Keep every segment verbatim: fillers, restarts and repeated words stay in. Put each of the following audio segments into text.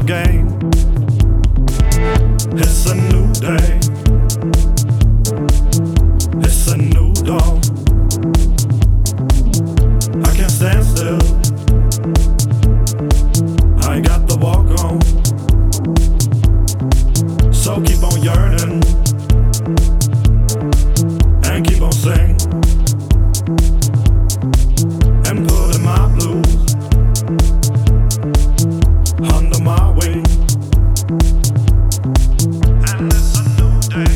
your game. It's a new day. It's a new dawn. I can't stand still. I ain't got the walk on. So keep on yearning and keep on singing and putting my blues under my wing. And it's a new day.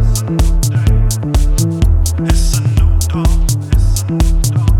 It's a new dawn. It's a new dawn.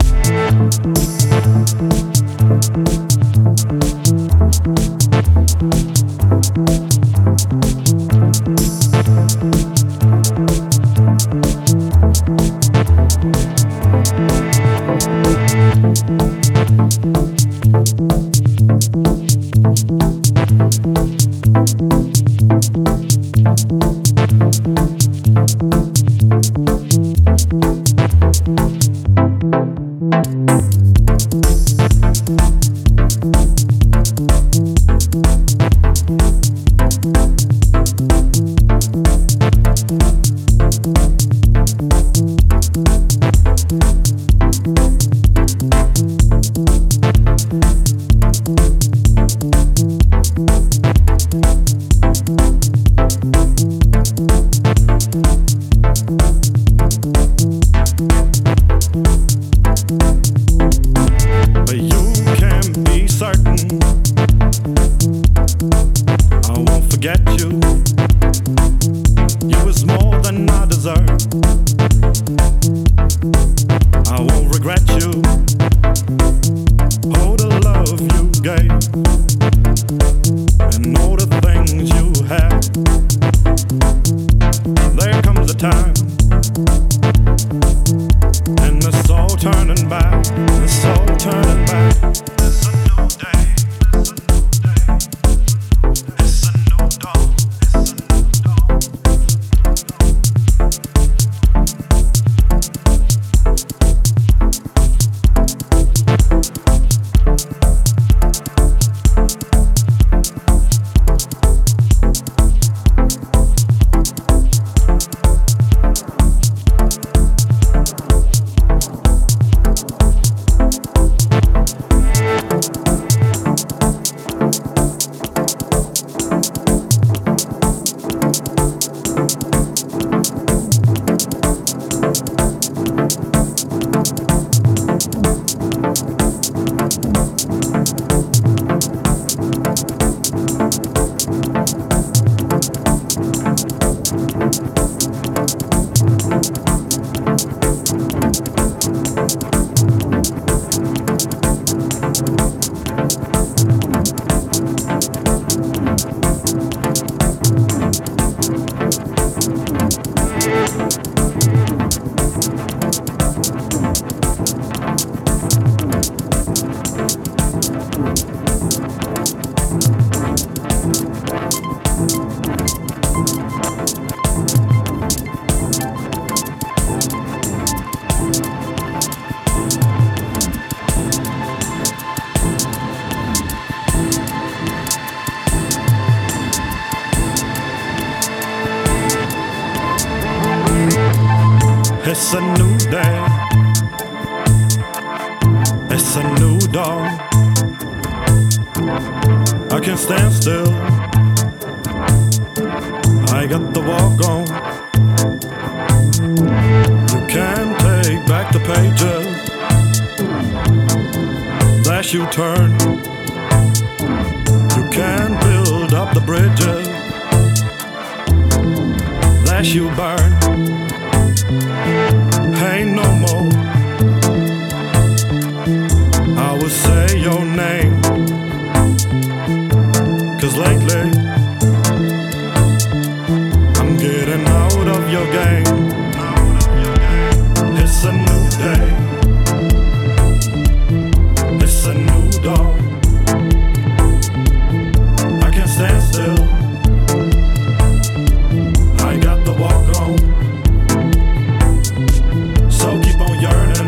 It's a new day. It's a new dawn. I can't stand still. I got the walk on. You can't take back the pages that you turn. You can't build up the bridges that you burn. Ain't no more. I will say your name, 'cause lately I'm getting out of your game. It's a new day. It's a new dawn. I can't stand still. I got the walk on. So keep on yearning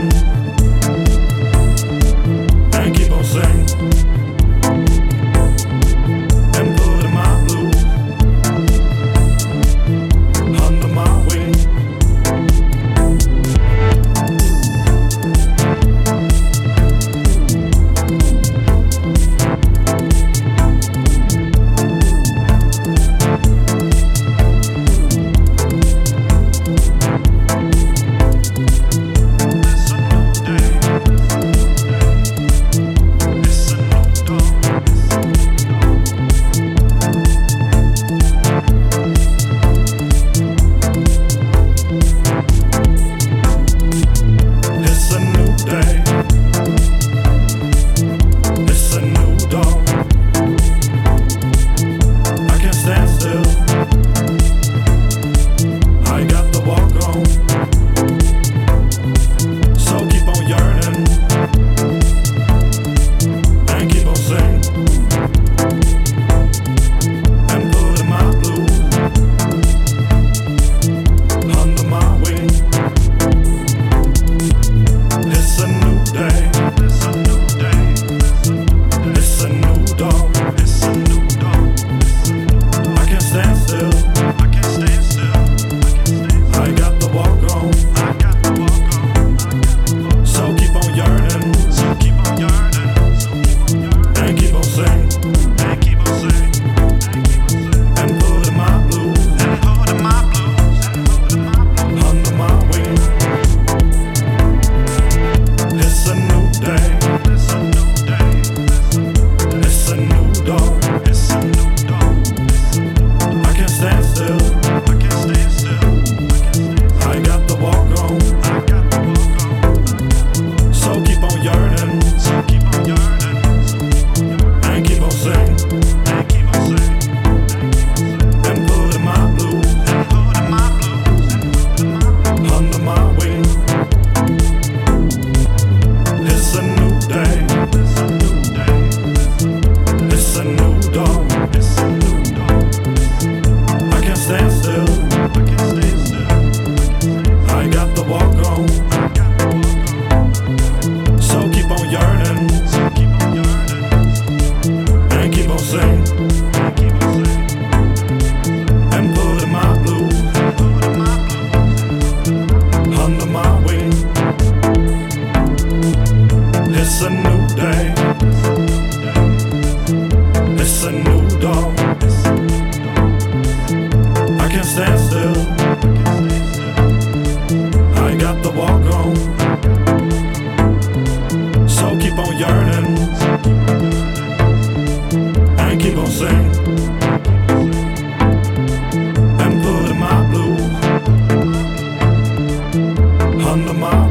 and keep on singing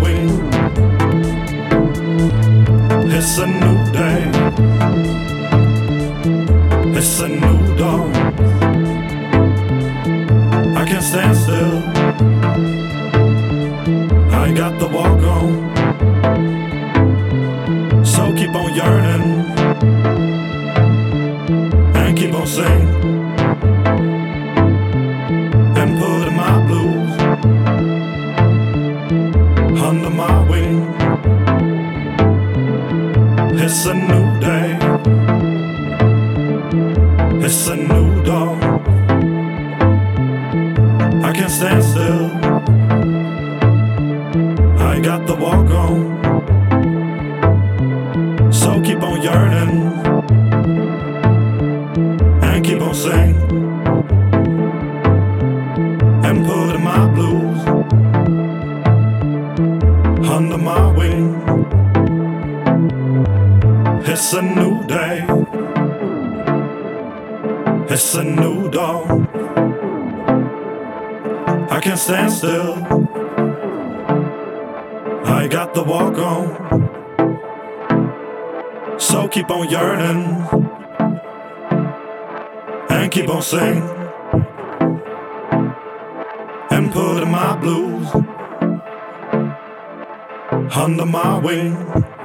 wing. It's a new day. It's a new dawn. I can't stand still. I got the walk on. So keep on yearning and keep on singing and putting my blues under my wing. It's a new day. It's a new dawn. I can't stand still. I got the walk on. So keep on yearning and keep on singing and putting my blues under my wing. It's a new day. It's a new dawn. I can't stand still. I got the walk on. So keep on yearning and keep on singing and putting my blues under my wing.